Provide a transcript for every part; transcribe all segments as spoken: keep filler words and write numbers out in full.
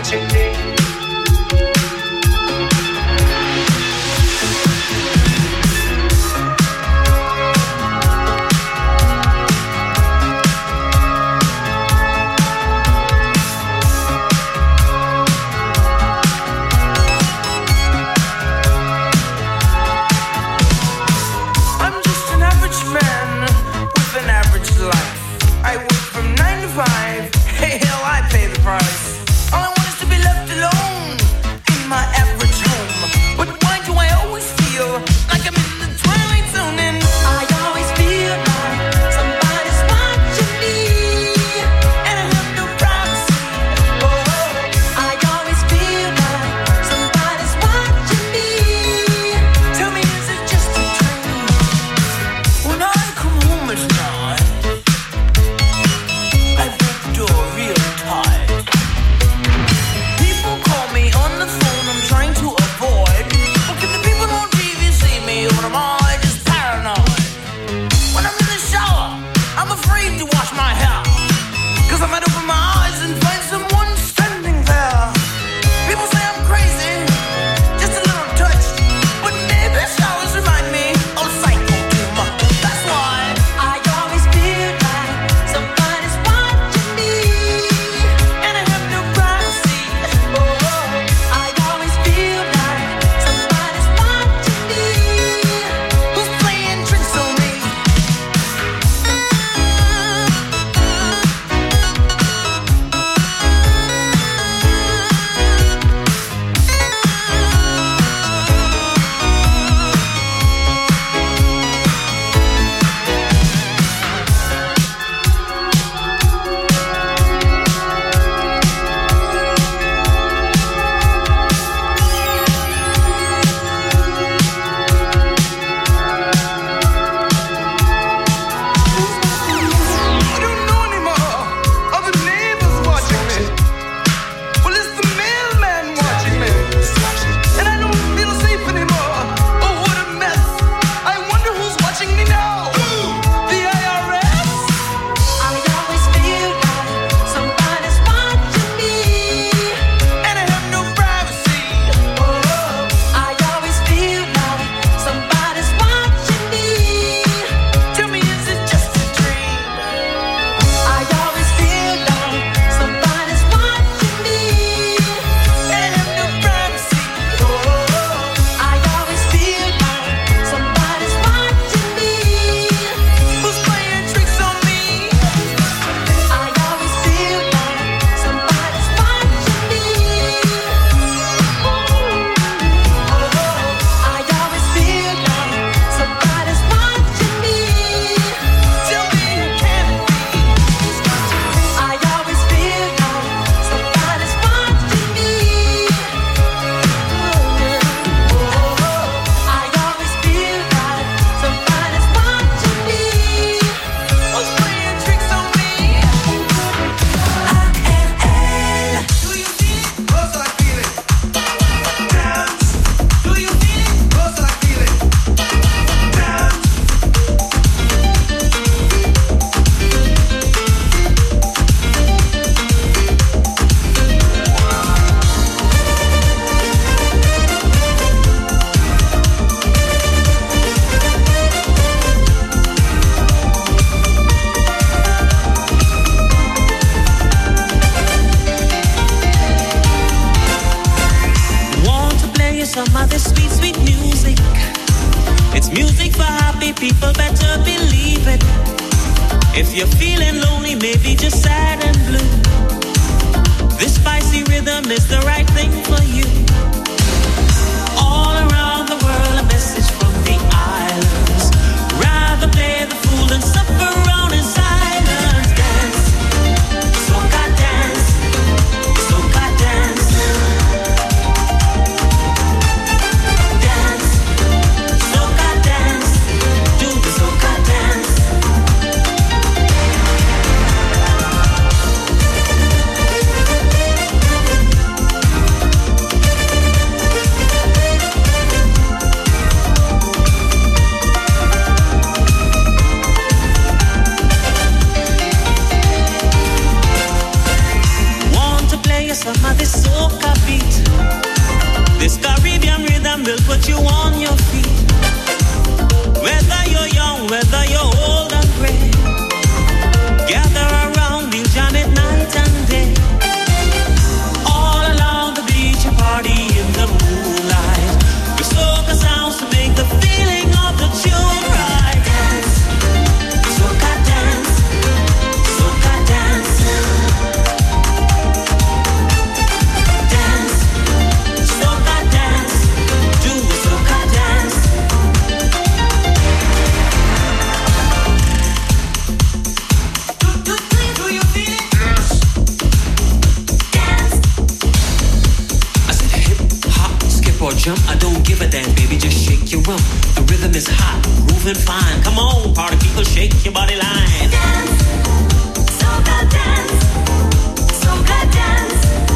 watching me. jump, I don't give a damn, baby, just shake your rump. The rhythm is hot, grooving fine. Come on, party people, shake your body line. Dance, soca dance, soca dance.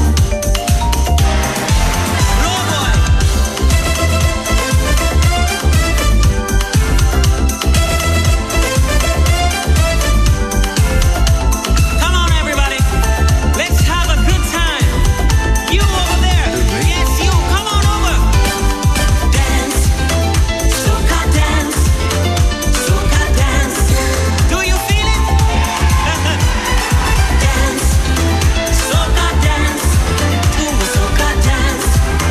Roll boy. Come on, everybody, let's have a good time. You over there, yes, you, come on over. Dance, soca dance, soca dance. Do you feel it? Dance, soca dance, do a soca dance.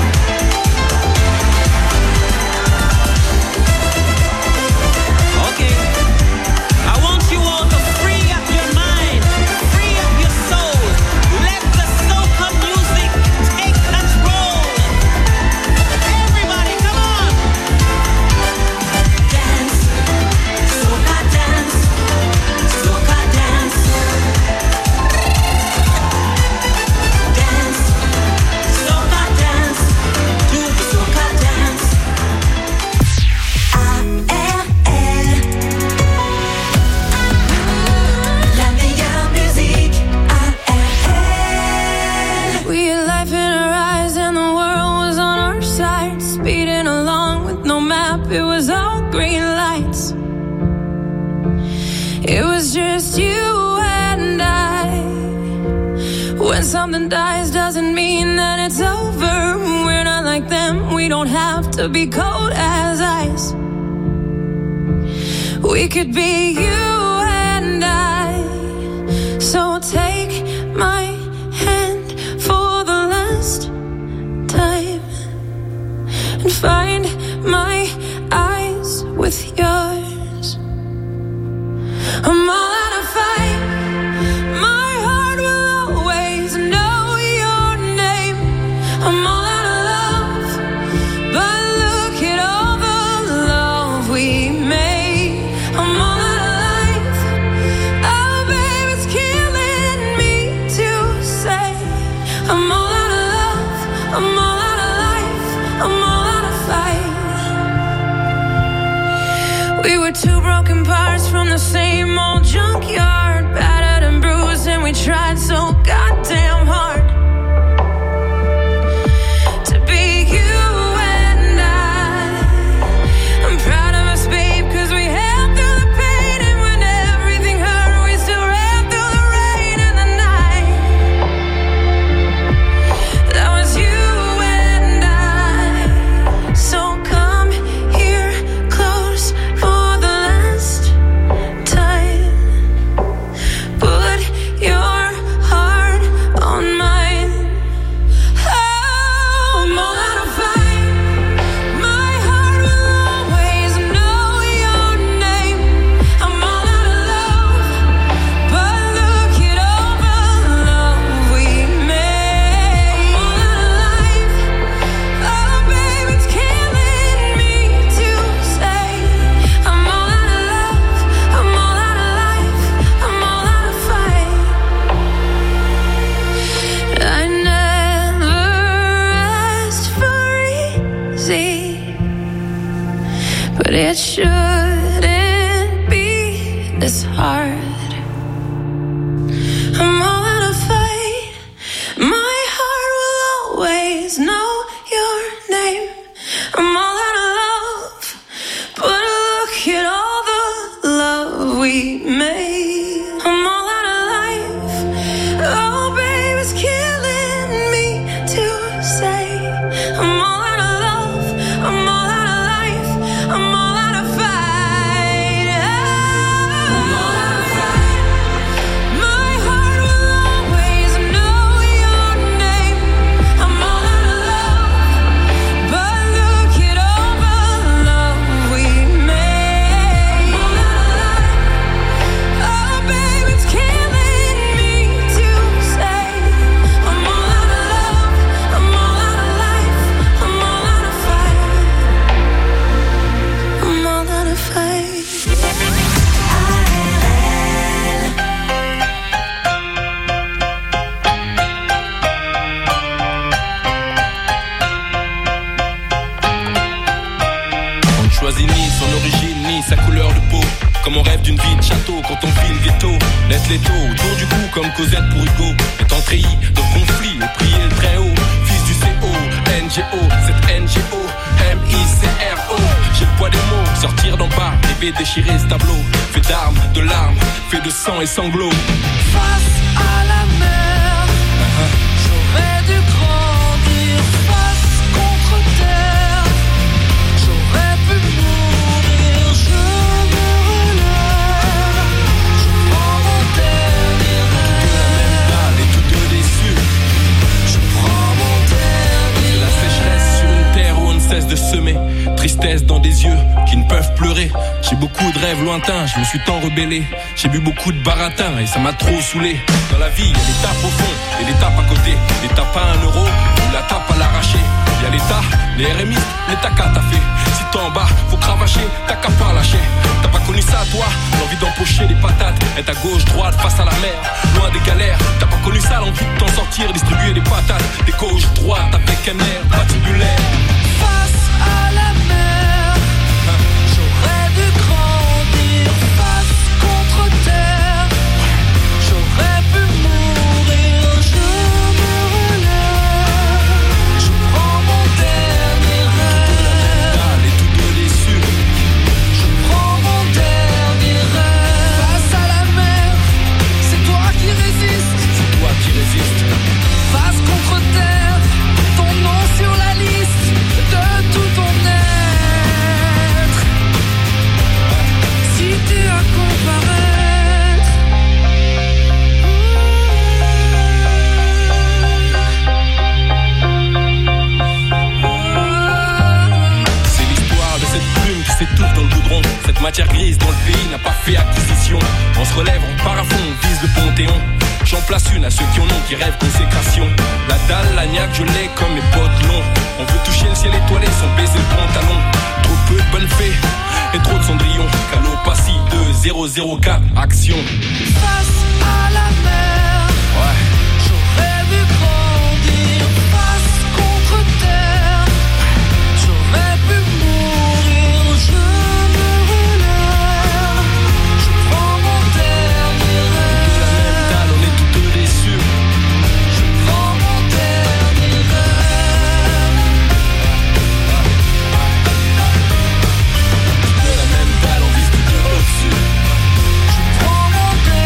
Okay, I want you all to free up your mind, free up your soul. Let the soca music take control. Everybody, come on. Dance, soca dance, soca dance. Dance, soca dance, do the soca dance. A R L, la meilleure musique. A R L. We had life in our eyes and the world was on our side. Speeding along with no map, it was all green lights. It was just you and I. When something dies doesn't mean that it's over. We're not like them, we don't have to be cold as ice. We could be you and I. So take my hand for the last time and find my eyes with yours. I'm all out of fight. My heart will always know your name. I'm all out of love, but look at all the love we made. I'm all out of light. Vite les taux, autour du cou comme Cosette pour Hugo. Étant treillis de conflit, et prier le très haut. Fils du C O, N G O, cette N G O, M I C R O. J'ai le poids des mots, sortir d'en bas, rêver déchirer ce tableau. Fait d'armes, de larmes, fait de sang et sanglots. Face à la mer, j'aurais dû grandir. Face contre terre, j'aurais pu mourir. Je me relève, je prends mon dernier rêve. Dalle et tous deux déçus. Je prends mon dernier C'est la sécheresse sur une terre où on ne cesse de semer. Tristesse dans des yeux qui ne peuvent pleurer. J'ai beaucoup de rêves lointains, je me suis tant rebellé. J'ai bu beaucoup de baratin et ça m'a trop saoulé. Dans la vie, y'a les tapes au fond et les tapes à côté. Les tapes à un euro ou la tape à l'arraché. Y'a l'État, les R M I, les tacas t'as fait. Si t'es en bas, faut cravacher, t'as qu'à pas lâcher. T'as pas connu ça toi, l'envie d'empocher les patates. Être à gauche, droite, face à la mer, loin des galères. T'as pas connu ça, l'envie de t'en sortir, distribuer des patates. Des gauche, droite, avec un air patibulaire. Face à la mer, j'aurais dû grandir. Face contre terre, j'aurais pu mourir. Je me relève, je prends mon dernier rêve. Dalle et tous deux déçus. Je prends mon dernier rêve. Face à la mer, c'est toi qui résistes. C'est toi qui résistes. Face contre terre, ton nom sur la liste de tout ton être. Si tu as comparaître, C'est l'histoire de cette plume qui s'étouffe dans le goudron. Cette matière grise dont le pays n'a pas fait acquisition. On se relève, on part à fond, on vise le Panthéon. J'en place une à ceux qui en ont, qui rêvent consécration. La dalle, la niaque, je l'ai comme mes potes longs. On veut toucher le ciel étoilé sans baisser le pantalon. Trop peu de bonnes fées et trop de cendrillons. Calopassie deux zéro zéro quatre, action. face à la mer, Ouais. j'aurais dû grandir. Face contre terre, j'aurais pu mourir. Je me relève, je prends mon dernier De la même rêve. dalle, on est tous deux déçus. Je prends mon dernier rêve. De la même dalle, on vise tous deux au-dessus. Je prends mon dernier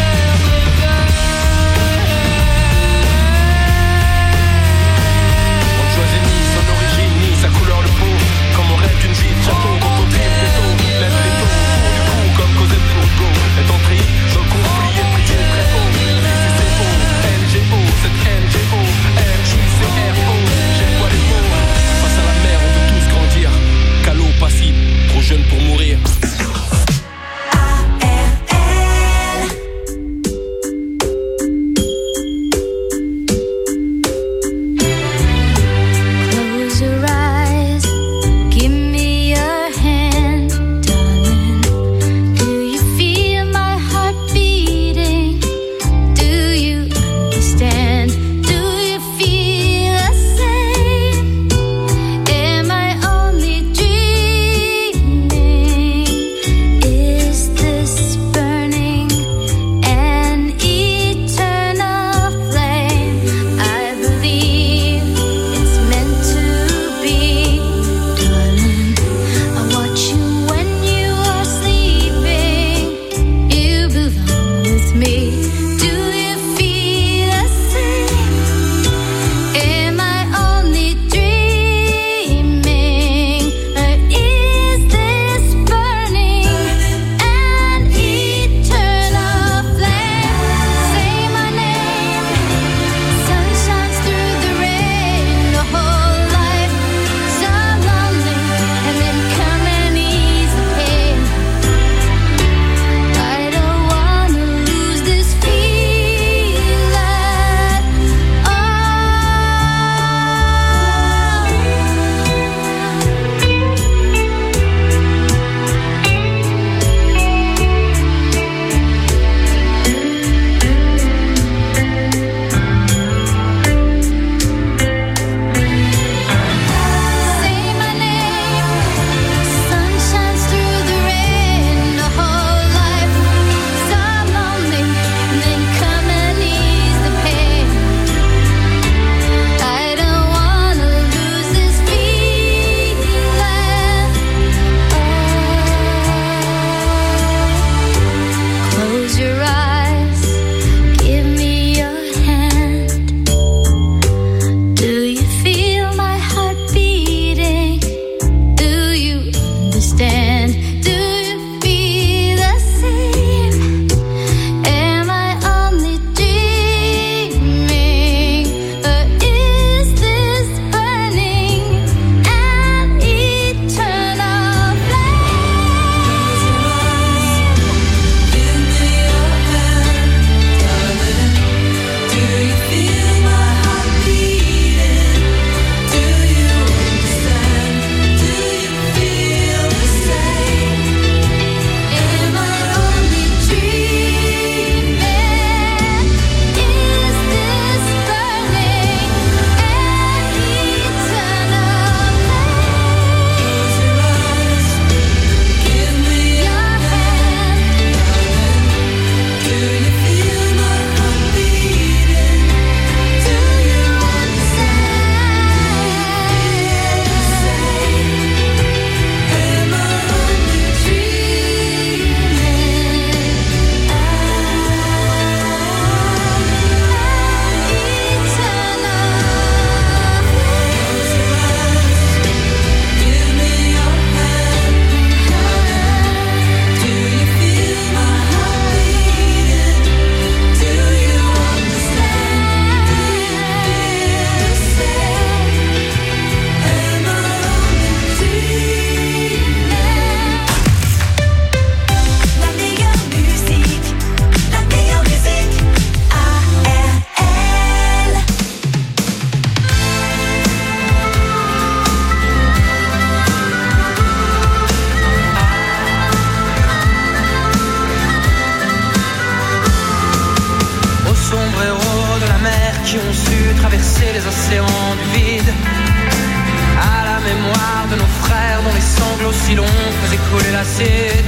qui ont su traverser les océans du vide. À la mémoire de nos frères dont les sanglots si longs faisaient couler l'acide.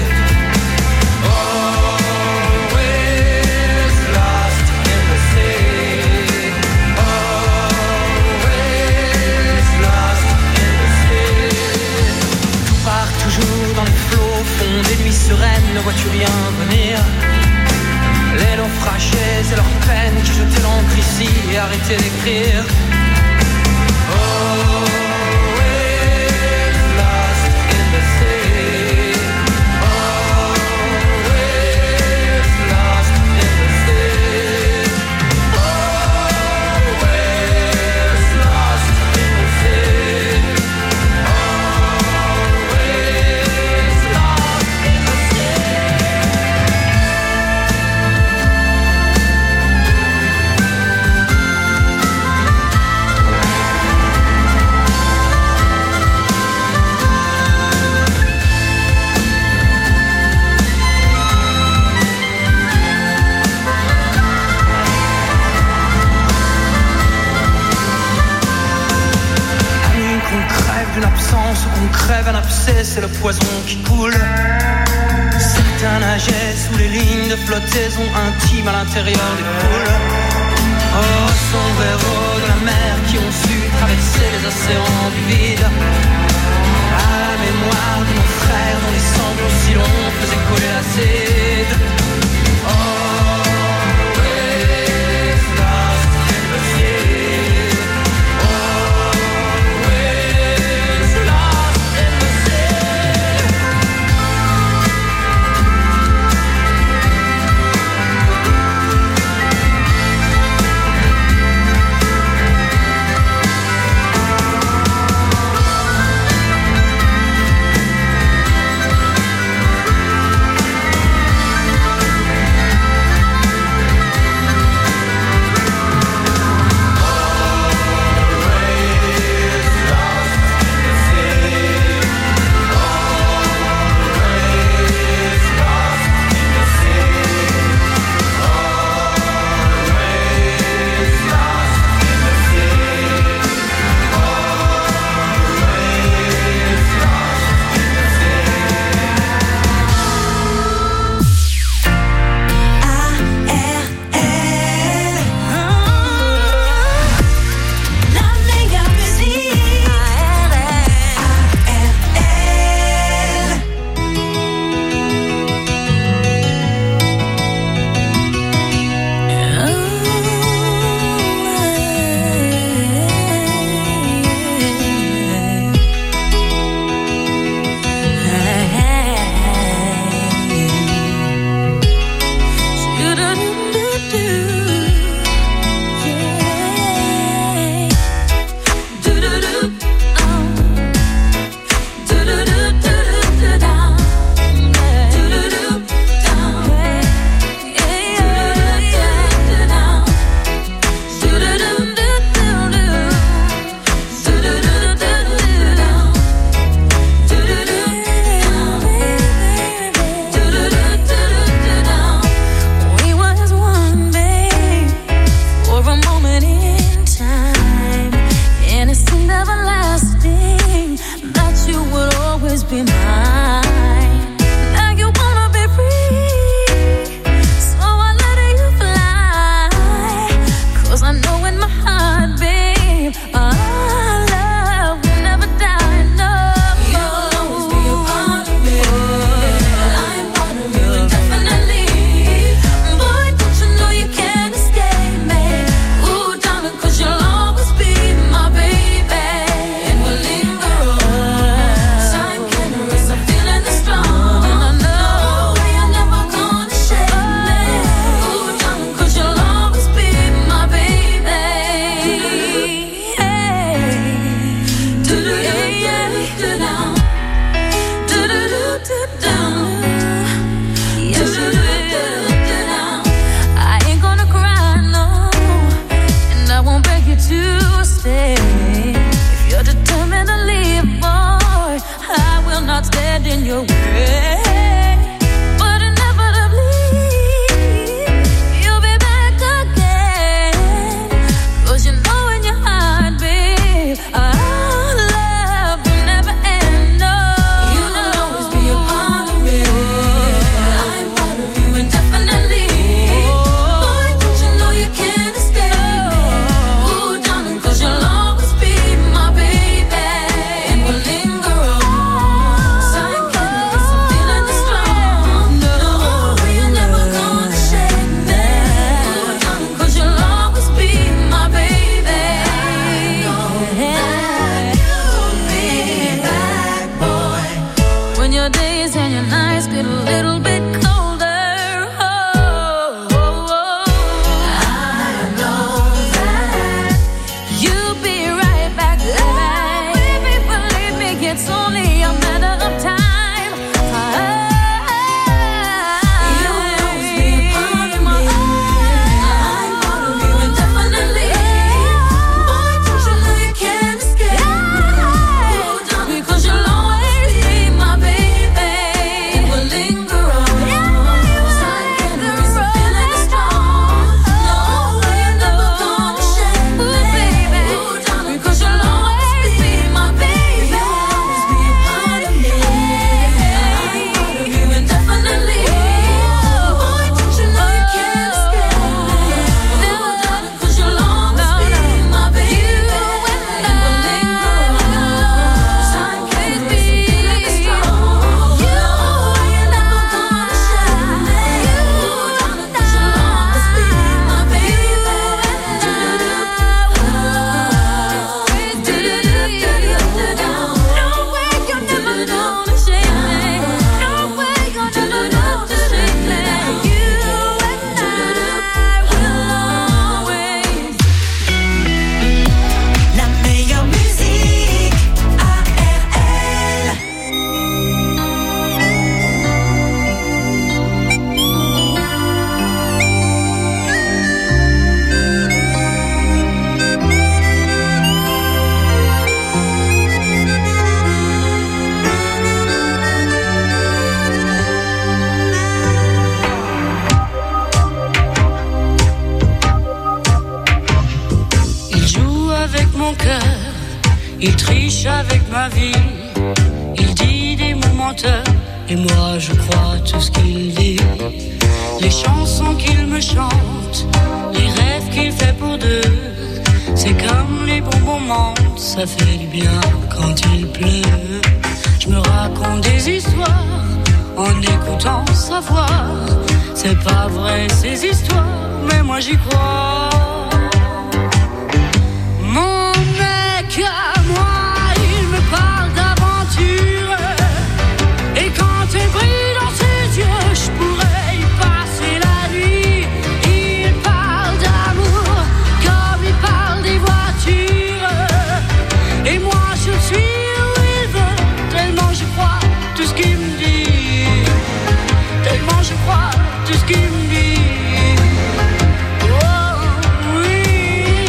Always lost in the sea. Always lost in the sea. Tout part toujours dans les flots, fond des nuits sereines, ne vois-tu rien venir? Les naufragés et leurs peines qui jetaient l'encre ici et arrêtaient d'écrire. Always lost in the sea. Always lost in the sea. Always lost in the sea. Always lost in the sea. D'une absence ou qu'on crève un abcès, c'est le poison qui coule. Certains nageaient sous les lignes de flottaison intimes à l'intérieur des poules. Oh, sombres héros de la mer qui ont su traverser les océans du vide. À la mémoire de nos frères dont les sanglots si longs faisaient couler l'acide. Always lost in the sea. mon cœur, il triche avec ma vie. Il dit des mots menteurs, et moi je crois tout ce qu'il dit. Les chansons qu'il me chante, les rêves qu'il fait pour deux, c'est comme les bons moments, ça fait du bien quand il pleut. Je me raconte des histoires en écoutant sa voix. C'est pas vrai ces histoires, mais moi j'y crois. Mon mec à moi, il me parle d'aventure. Et quand elle brille dans ses yeux, je pourrais y passer la nuit. Il parle d'amour comme il parle des voitures. Et moi je suis où il veut, tellement je crois tout ce qu'il me dit. Tellement je crois tout ce qu'il me dit. Oh oui,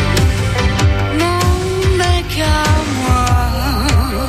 mon mec à moi.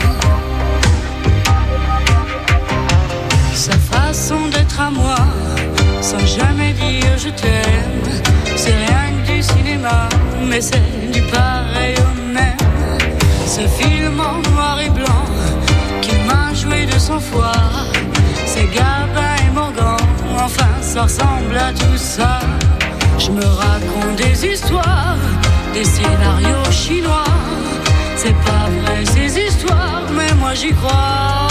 Sa façon d'être à moi, sans jamais dire je t'aime, c'est rien que du cinéma, mais c'est du pareil au même. Ce film en noir et blanc qu'il m'a joué de sang froid, c'est Gabin et Morgan, enfin ça ressemble à tout ça. Je me raconte des histoires, des scénarios chinois. C'est pas vrai ces histoires, mais moi j'y crois.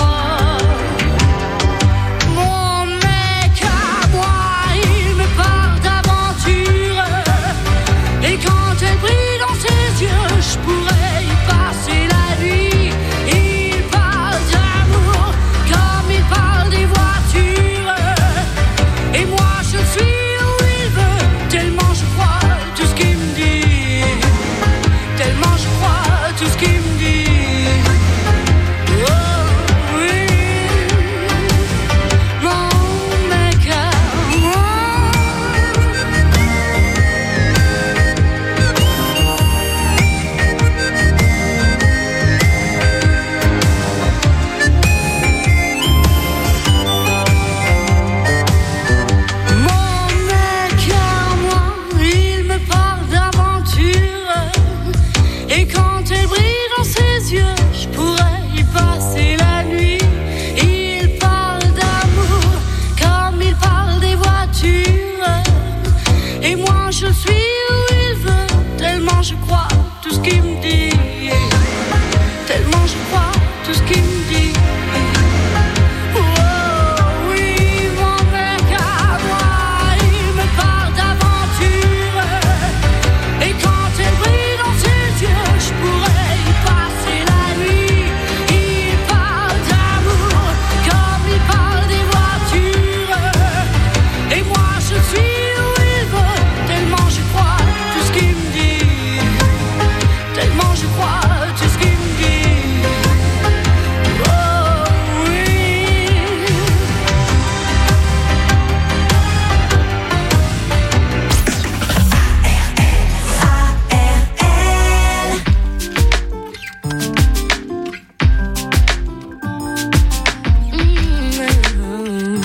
Mon mec à moi, il me parle d'aventure. Et quand elle brille dans ses yeux, je pourrais y passer la nuit. Il parle d'amour comme il parle des voitures. Et moi je suis où il veut, tellement je crois tout ce qu'il me dit. Tellement je crois tout ce qu'il me dit. Oh oui, mon mec à moi. Mon mec à moi, il me parle d'aventure. Et quand elle brille dans ses yeux, je pourrais y passer la nuit. Il parle d'amour comme il parle des voitures. Et moi je suis où il veut, tellement je crois tout ce qu'il me dit. Tellement je crois tout ce qu'il me dit. Oh oui, mon mec à moi, il me parle d'aventure. Et quand elle brille dans ses yeux, je pourrais y passer la nuit. Il parle d'amour comme il parle des voitures. Et moi je suis où il veut, tellement je crois tout ce qu'il me dit. Tellement je crois tout ce qu'il me dit. Oh oui. Mm,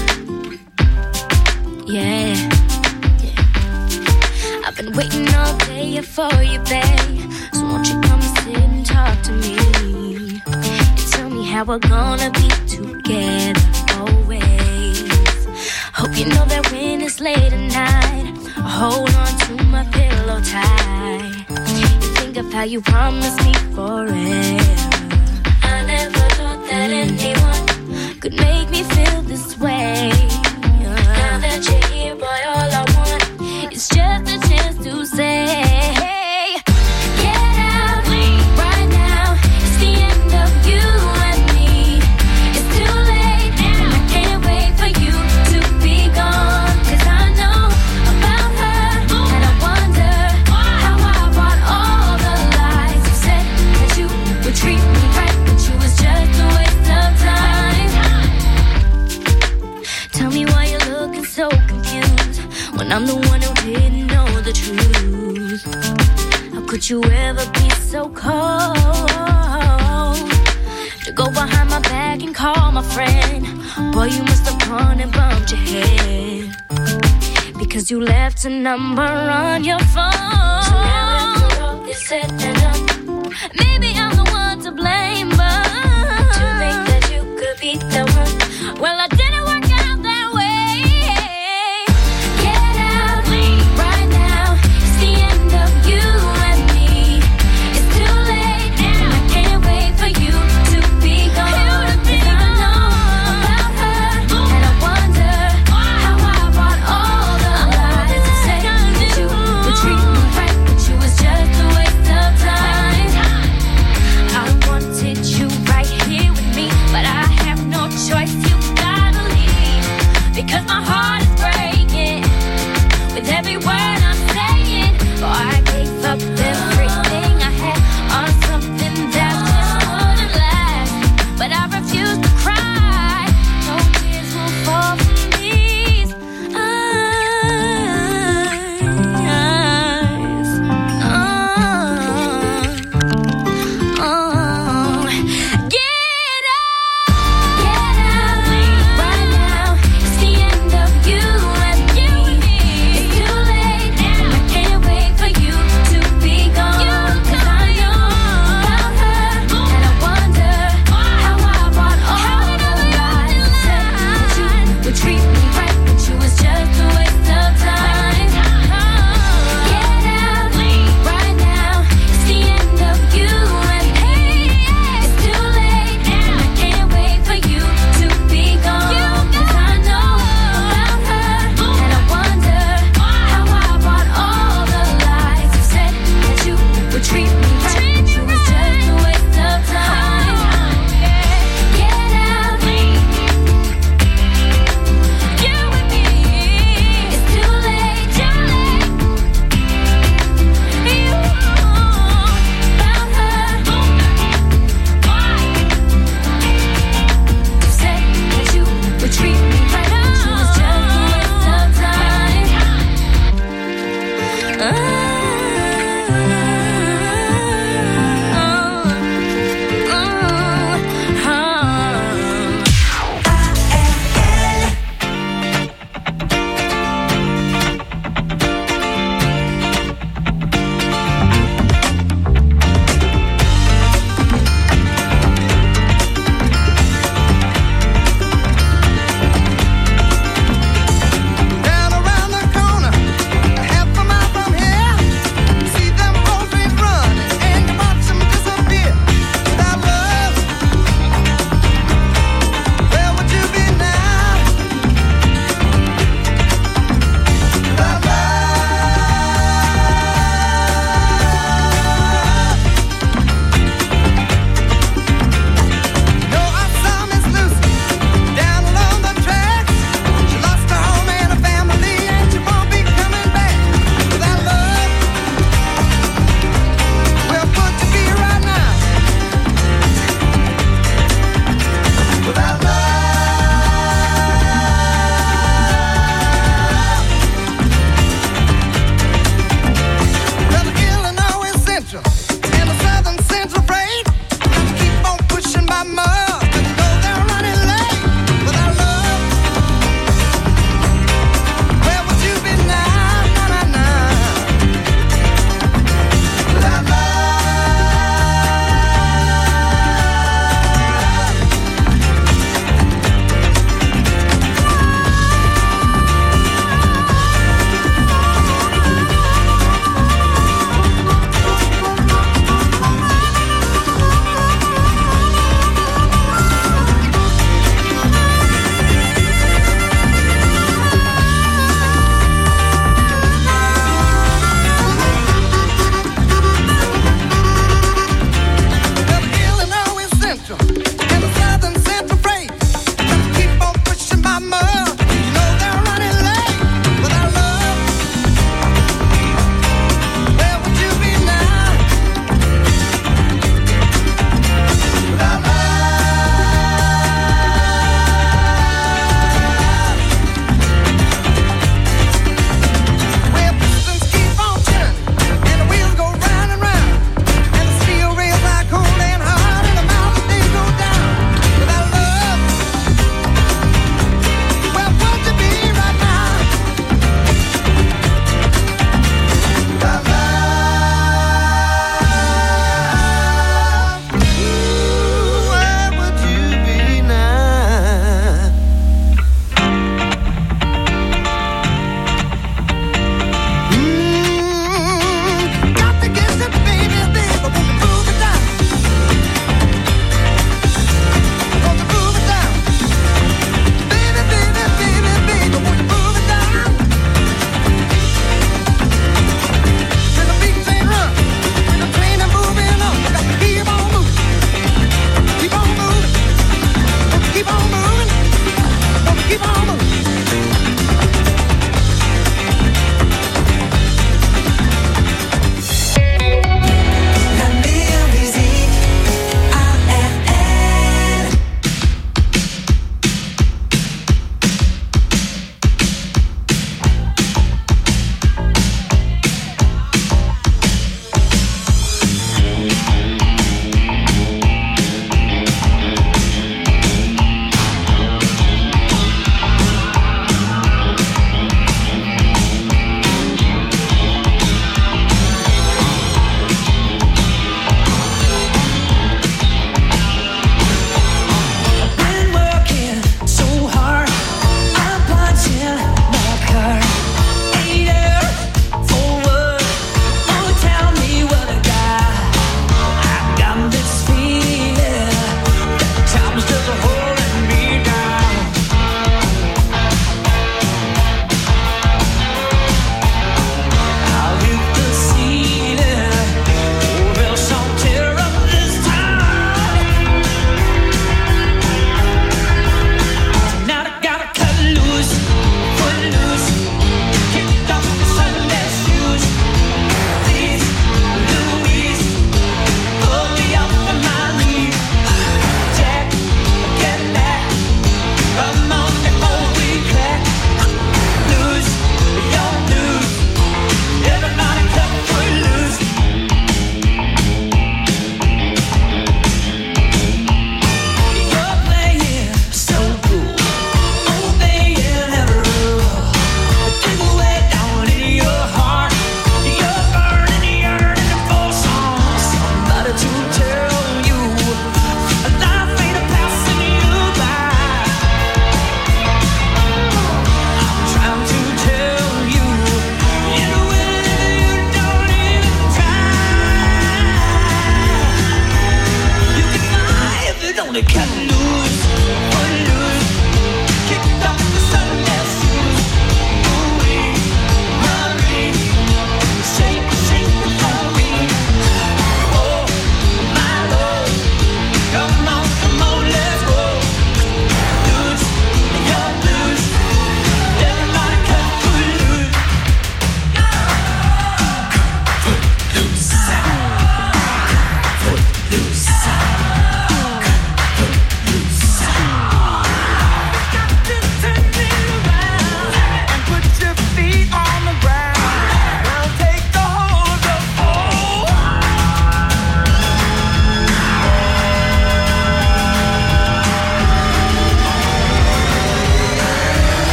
yeah, yeah. I've been waiting all day for you, babe. So won't you come and sit and talk to me and tell me how we're gonna be together always. Hope you know that when it's late at night, I hold on to my pillow tight. You think of how you promised me forever. I never thought that anyone could make me feel this way. Now that you're here, boy, all I want is just a chance to say, get out right now. It's the end of you and me. It's too late now. I can't wait for you to be gone. 'Cause I know about her, and I wonder how I bought all the lies. You said that you would treat me right, but you was just a waste of time. Tell me why you're looking so confused when I'm the one who didn't know the truth. How could you ever be so cold to go behind my back and call my friend? Boy, you must have gone and bumped your head because you left a number on your phone. So now after all this said enough. Maybe I'm the one to blame, but to think that you could be the one. Well, I didn't work out that way. Get out, leave right now. It's the end of you and me. It's too late now. I can't wait for you to be gone. 'Cause I know about her, and I wonder how I bought all the lies and said that you would treat me right, but you was just a waste of time. I wanted you right here with me, but I have no choice. You gotta leave, because my heart is breaking with every word I'm saying. Oh, I gave up everything I had on something that just wouldn't last, but I refuse to cry. No tears will fall from these eyes. Oh, oh. Get out, get out, leave right now. It's the end of you and me. It's too late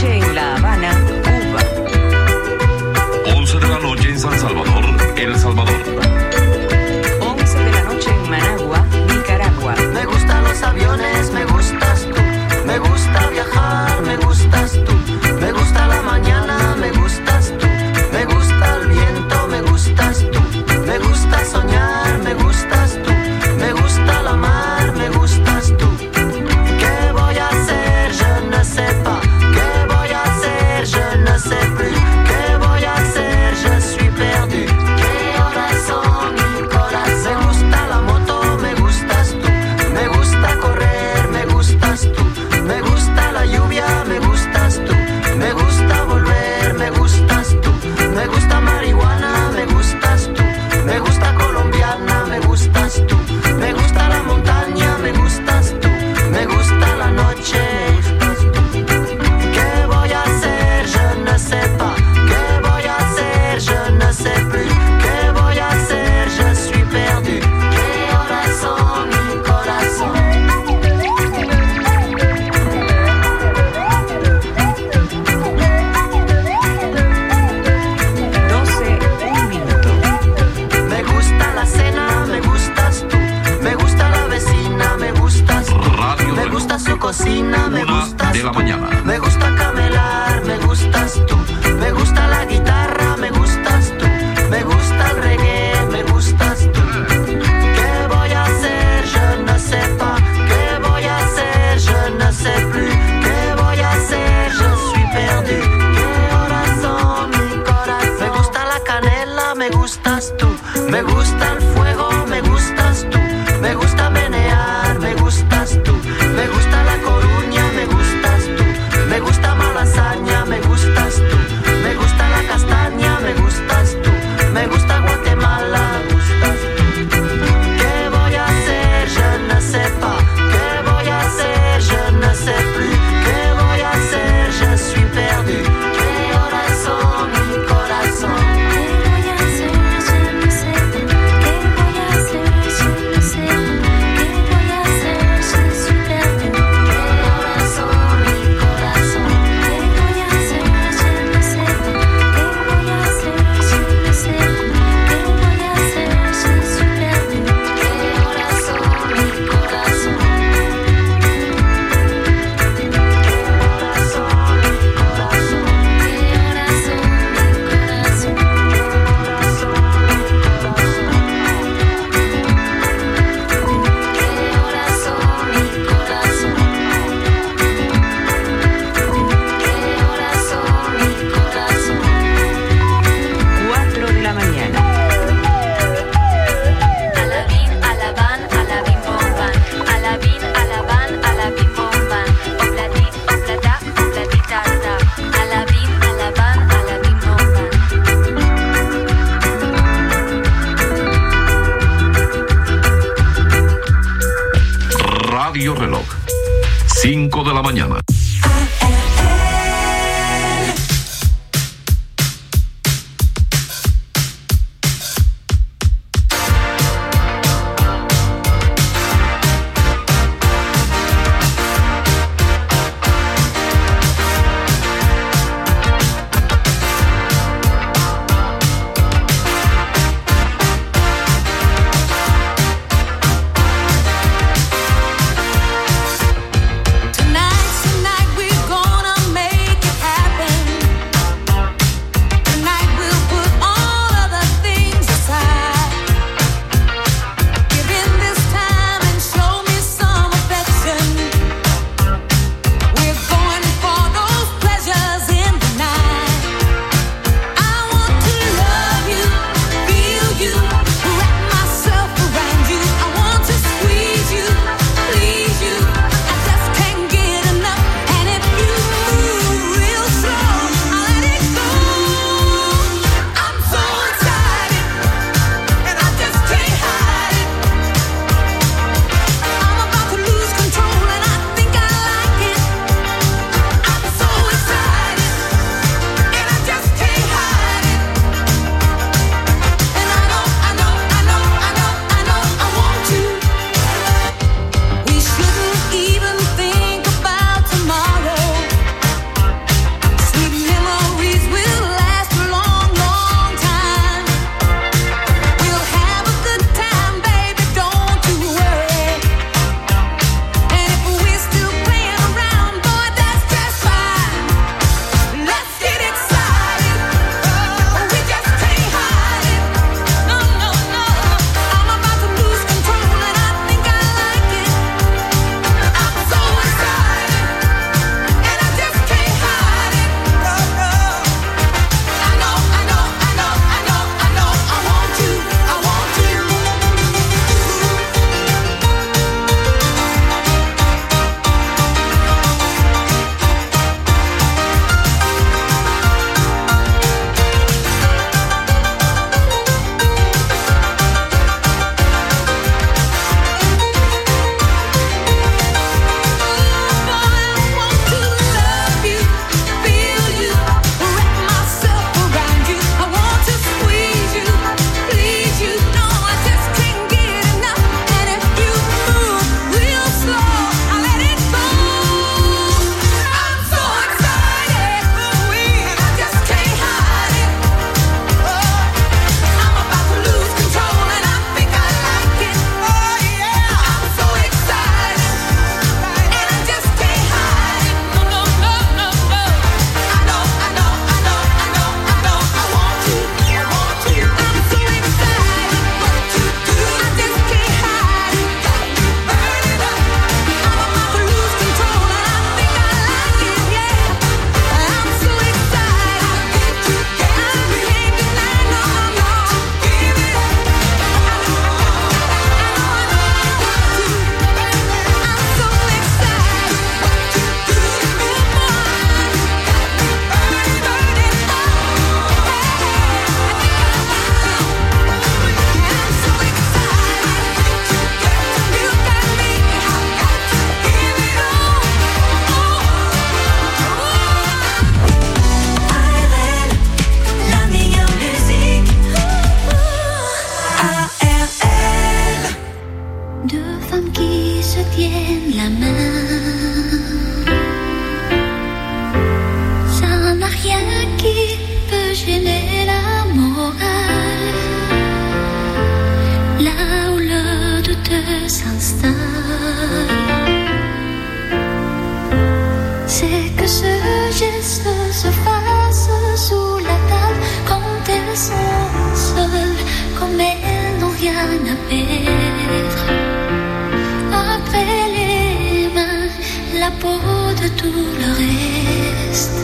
noche en La Habana, Cuba. once de la noche en San Salvador, El Salvador. once de la noche en Managua, Nicaragua. Me gustan los aviones, me gustas tú. Me gusta viajar, me gustas tú. Me gusta la mañana, me gustas tú. Me gusta el viento, me gustas tú. Me gusta soñar, me gustas tú. Me gusta la mar, me gustas tú. ¿Qué voy a hacer? Je ne sais pas. ¿Qué voy a hacer? Je ne sais plus. ¿Qué voy a hacer? Je suis perdu. ¿Qué horas son mi corazón? Me gusta la moto, me gustas tú. Me gusta correr, me gustas tú. Me gusta la lluvia, me gustas tú. Me gusta volver, me gustas tú. Me gusta marihuana, me gustas tú. Me gusta colombiana, me gustas tú. Me gusta la montaña, me gustas tú. Me gusta la noche, me gustas tú. ¿Qué voy a hacer? Je ne sais pas. ¿Qué voy a hacer? Je ne sais plus. ¿Qué voy a hacer? Je suis perdu. ¿Qué horas son mi corazón? doce, un minuto. Me gusta la cena, me gustas tú. Me gusta la vecina, me gustas tú. Radio Me Reloj. gusta su cocina, me Una gustas de la tú. mañana. Me gusta camelar, me gustas tú. Me gusta la guitarra, me gustas tú. Me gusta el reggae, me gustas tú. ¿Qué voy a hacer? Je ne sais pas. ¿Qué voy a hacer? Je ne sais plus. ¿Qué voy a hacer? Je suis perdu. ¿Qué horas son mi corazón? Me gusta la canela, me gustas tú. Me gusta el fuego, me gustas tú. Me gusta menear, me gustas tú. Me gusta la coruña, me gustas tú. Me gusta malasaña, me gustas tú. Me gusta la castaña, me gustas tú. Me gusta Guatemala, me gustas tú. ¿Qué voy a hacer? Je ne sais pas. ¿Qué voy a hacer? Je ne sais plus. ¿Qué voy a hacer? Je suis perdu. ¿Qué horas son mi corazón? ¿Qué voy a hacer? Je ne sais pas. ¿Qué voy a hacer? Je ne sais pas. ¿Qué voy a hacer? Je suis perdu. ¿Qué horas son mi corazón? ¿Qué voy a hacer? Je ne sais pas. ¿Qué voy a hacer? Je ne sais pas. ¿Qué voy a hacer? Je suis perdu. ¿Qué horas son mi corazón? cuatro de la mañana. Alabín, alabán, alabín, bomban. Alabín, alabán, alabín, bomban. Obladi, oblada, obladitata. Alabín, alabán, alabín, bomban. Radio Reloj. cinco de la mañana. Tonight's the s'installe. C'est que ce geste se fasse sous la table quand elles sont seules, comme elles n'ont rien à perdre. Après les mains, la peau de tout le reste.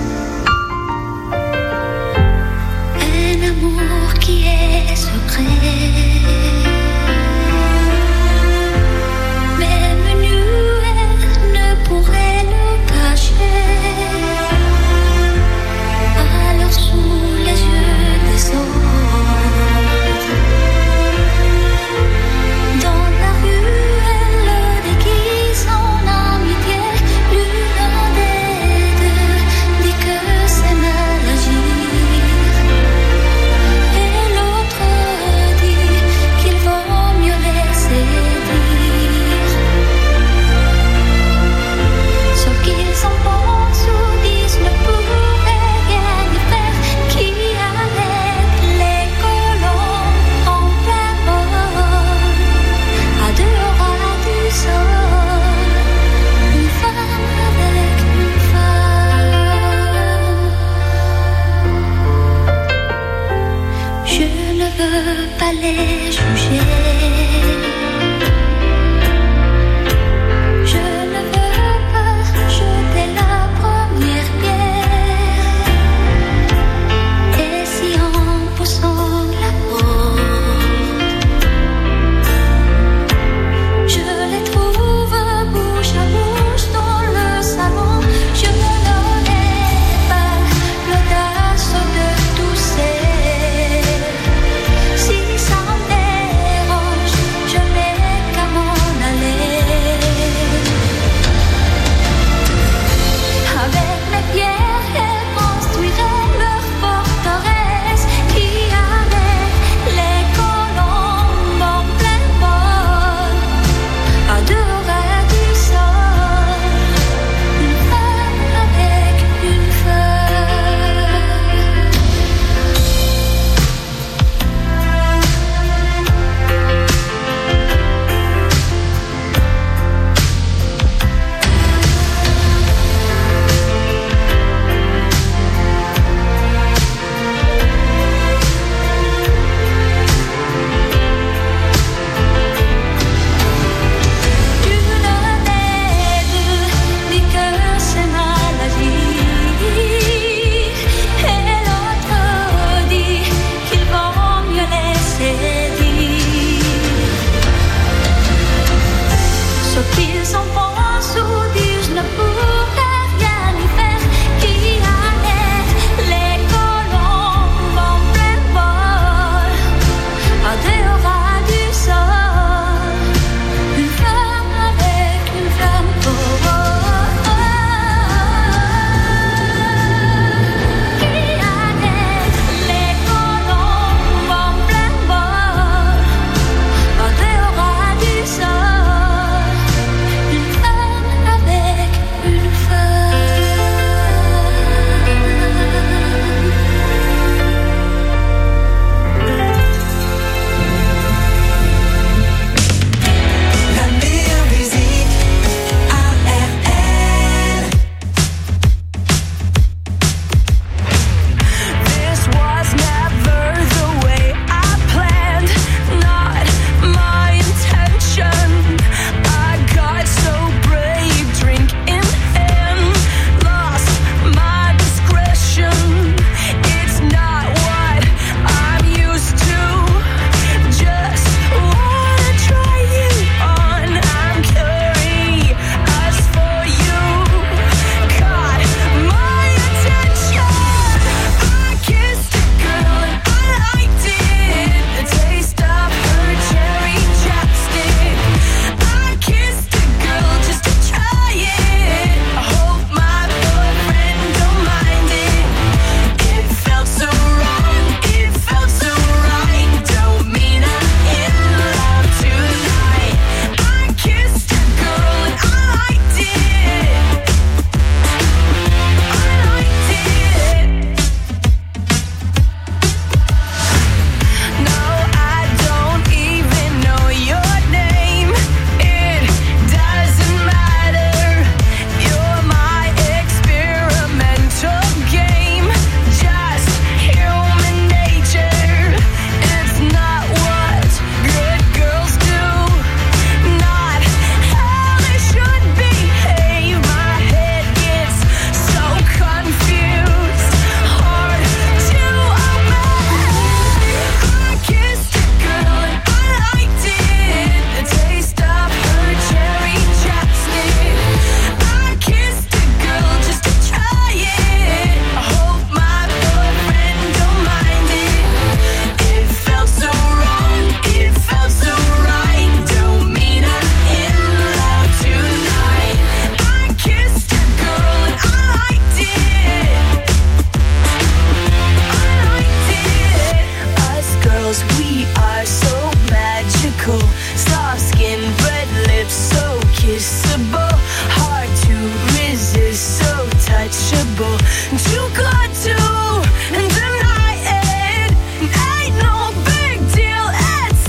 Un amour qui est secret. Même nue, elle ne pourrait le cacher. Alors sous les yeux des autres, dans la rue, elle le déguise en amitié. L'une des too good to deny it. Ain't no big deal, it's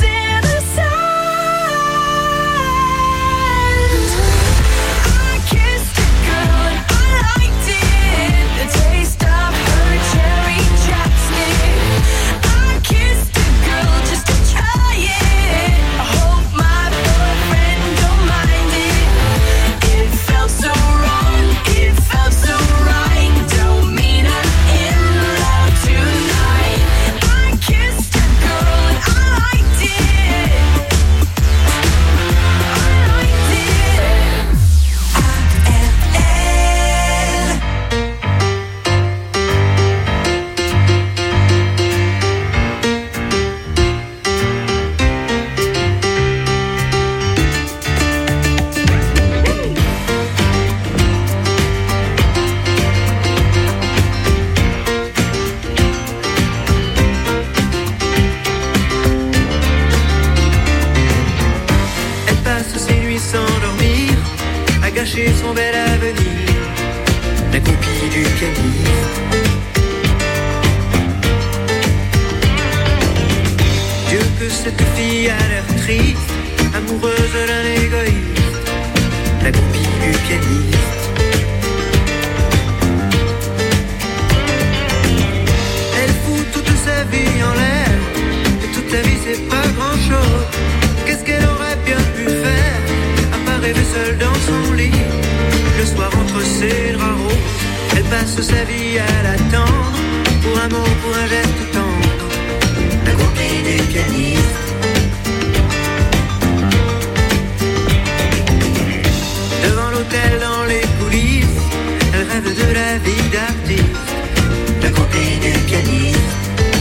innocent. I kissed a girl and I liked it, the taste of her cherry chapstick. I kissed a girl just to try it. I hope my boyfriend don't mind it. It felt so wrong, it felt so right. Don't mean I'm in love tonight. I kissed a girl and I liked it. I liked it. I F L. Elle passe ses nuits sans dormir, à gâcher son bel avenir, la copie du pianiste. Dieu que cette fille a l'air triste, amoureuse d'un égoïste, la copie du pianiste. Elle fout toute sa vie en l'air, et toute sa vie c'est pas grand chose. Qu'est-ce qu'elle aurait bien pu faire, à part rêver seule dans son lit, le soir entre ses draps roses. Elle passe sa vie à l'attendre, pour un mot, pour un geste tendre, la copie du pianiste. Devant l'hôtel, dans les coulisses, elle rêve de la vie d'artiste, la copie du pianiste.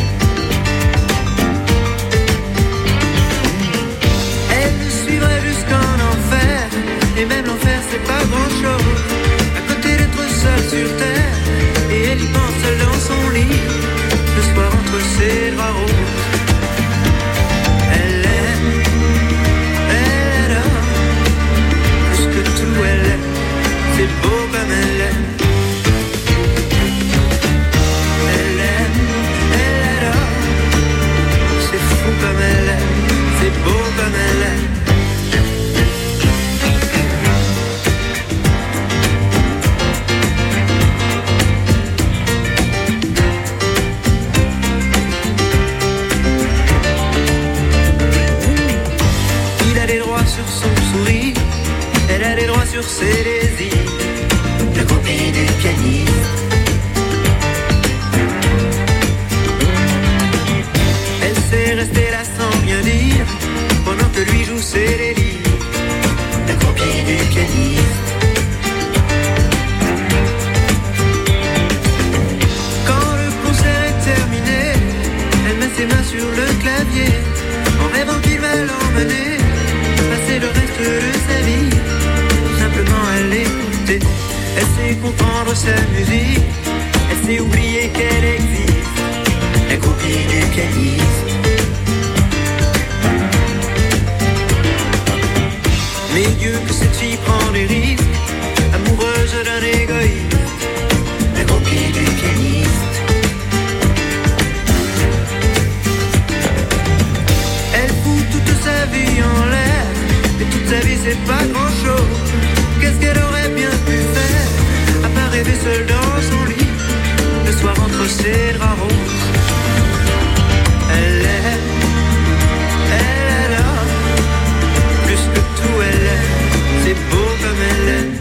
Elle le suivrait jusqu'en enfer, et même l'enfer c'est pas grand chose, à côté d'être seule sur terre, et elle y pense seule dans son lit, le soir entre ses draps roses. Elle aime, elle adore, plus que tout elle aime, c'est beau comme elle aime. Elle aime, elle adore, c'est fou comme elle aime, c'est beau comme elle aime. Il a des droits sur son sourire, elle a des droits sur ses désirs, la copie du pianiste. Elle sait rester là sans rien dire, pendant que lui joue ses délires, la copie du pianiste. Quand le concert est terminé, elle met ses mains sur le clavier, en rêvant qu'il va l'emmener, passer le reste de sa vie, tout simplement à l'écouter. Elle sait comprendre sa musique, elle sait oublier qu'elle existe, la copie du pianiste. Mais Dieu que cette fille prend des risques, amoureuse d'un égoïste, la copie du pianiste. Elle fout toute sa vie en l'air, et toute sa vie c'est pas grand chose. Qu'est-ce qu'elle aurait bien pu faire, à part rêver seule dans son lit, le soir entre ses draps roses. Elle aime, elle adore, plus que tout elle aime, c'est beau comme elle aime.